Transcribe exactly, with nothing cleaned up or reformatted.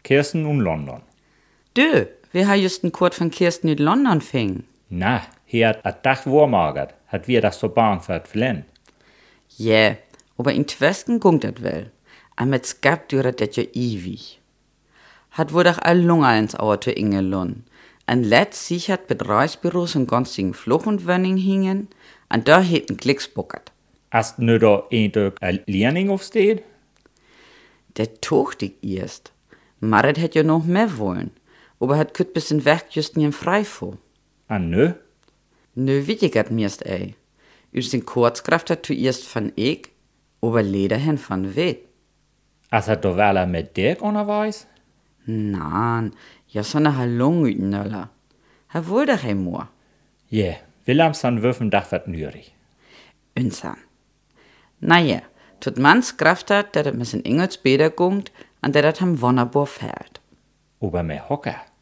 Kirsten und London. Du, wir haben just einen Kurt von Kirsten in London fing. Na, hier hat ein Tag vormagert, hat wir das so bang für das Flint. Ja, yeah, aber in Twesten gungt dat wel. Und mit Skap duret dat ja ewig. Hat wohl doch all Lunge ins Auto ingelun. Und letzt sich hat Betriebsbüros und günstigen Fluch und Wönning hingen, und da hat ein Klicks buckert. Hast du da eindeutig eine Lehrling aufsteht? Der tocht ich erst. Marit hätt ja noch mehr wollen. Aber hat kütt bis in Weg just nie frei vor. Ah, nö? Nö, wie ich mirst, ey. Üs den Kurzkraft hat zuerst von ich, aber leder hin von wet. Hast du da wel mit dir unterwegs? Nein, ja so eine Halung ütenöller. Ha wohl doch ein Moor. Ja, yeah, Willems dann würfen dach wat nürig. Unsan. Na ja, tut mans Kraft hat, der dat mis in Ingels Bäder gungt, an der dat ham wunderbar fällt. Aber mehr Hocker.